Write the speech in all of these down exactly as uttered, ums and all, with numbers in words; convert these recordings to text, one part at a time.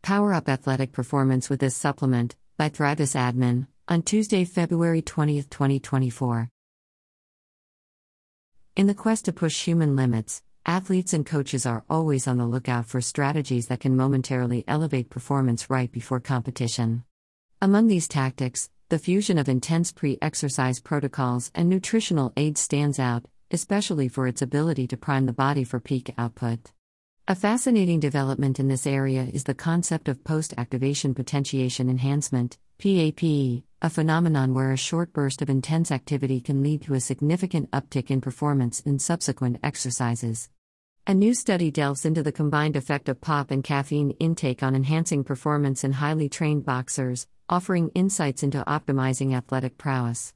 Power up athletic performance with this supplement, by Thrivis Admin, on Tuesday, February twentieth, twenty twenty-four. In the quest to push human limits, athletes and coaches are always on the lookout for strategies that can momentarily elevate performance right before competition. Among these tactics, the fusion of intense pre-exercise protocols and nutritional aids stands out, especially for its ability to prime the body for peak output. A fascinating development in this area is the concept of post-activation potentiation enhancement, P A P E, a phenomenon where a short burst of intense activity can lead to a significant uptick in performance in subsequent exercises. A new study delves into the combined effect of P A P and caffeine intake on enhancing performance in highly trained boxers, offering insights into optimizing athletic prowess.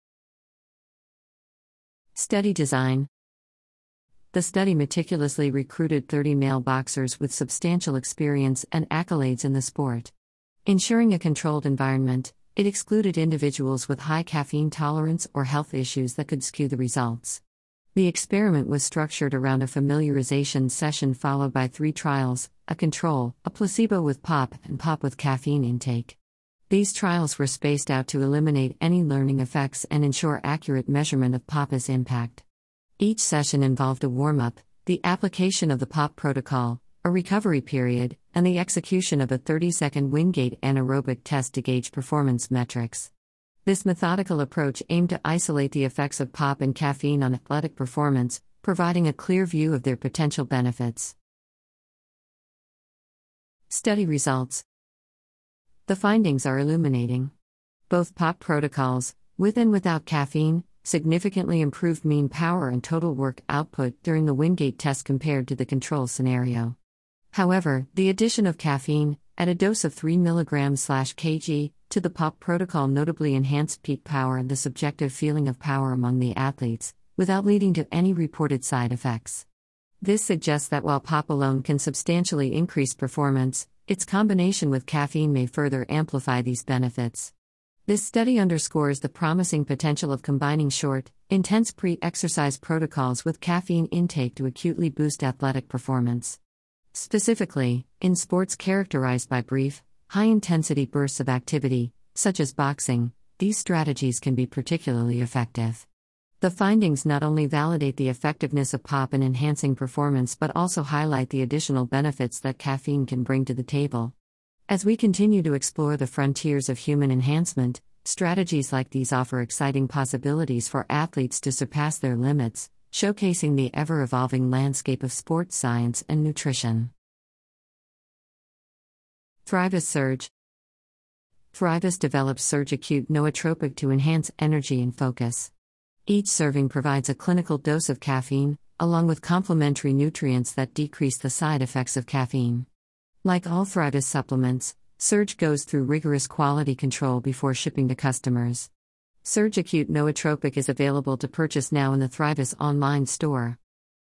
Study design. The study meticulously recruited thirty male boxers with substantial experience and accolades in the sport. Ensuring a controlled environment, it excluded individuals with high caffeine tolerance or health issues that could skew the results. The experiment was structured around a familiarization session followed by three trials: a control, a placebo with P A P, and P A P with caffeine intake. These trials were spaced out to eliminate any learning effects and ensure accurate measurement of P A P's impact. Each session involved a warm-up, the application of the P A P protocol, a recovery period, and the execution of a thirty-second Wingate anaerobic test to gauge performance metrics. This methodical approach aimed to isolate the effects of P A P and caffeine on athletic performance, providing a clear view of their potential benefits. Study results. The findings are illuminating. Both P A P protocols, with and without caffeine, significantly improved mean power and total work output during the Wingate test compared to the control scenario. However, the addition of caffeine, at a dose of three milligrams per kilogram, to the P A P protocol notably enhanced peak power and the subjective feeling of power among the athletes, without leading to any reported side effects. This suggests that while P A P alone can substantially increase performance, its combination with caffeine may further amplify these benefits. This study underscores the promising potential of combining short, intense pre-exercise protocols with caffeine intake to acutely boost athletic performance. Specifically, in sports characterized by brief, high-intensity bursts of activity, such as boxing, these strategies can be particularly effective. The findings not only validate the effectiveness of P A P in enhancing performance but also highlight the additional benefits that caffeine can bring to the table. As we continue to explore the frontiers of human enhancement, strategies like these offer exciting possibilities for athletes to surpass their limits, showcasing the ever-evolving landscape of sports science and nutrition. Thrivis Surge. Thrivis develops Surge Acute Nootropic to enhance energy and focus. Each serving provides a clinical dose of caffeine, along with complementary nutrients that decrease the side effects of caffeine. Like all Thrivis supplements, Surge goes through rigorous quality control before shipping to customers. Surge Acute Nootropic is available to purchase now in the Thrivis online store.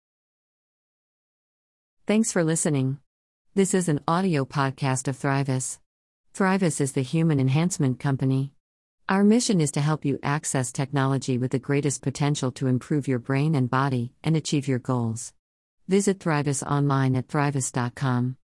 Thanks for listening. This is an audio podcast of Thrivis. Thrivis is the human enhancement company. Our mission is to help you access technology with the greatest potential to improve your brain and body and achieve your goals. Visit Thrivis online at thrivis dot com.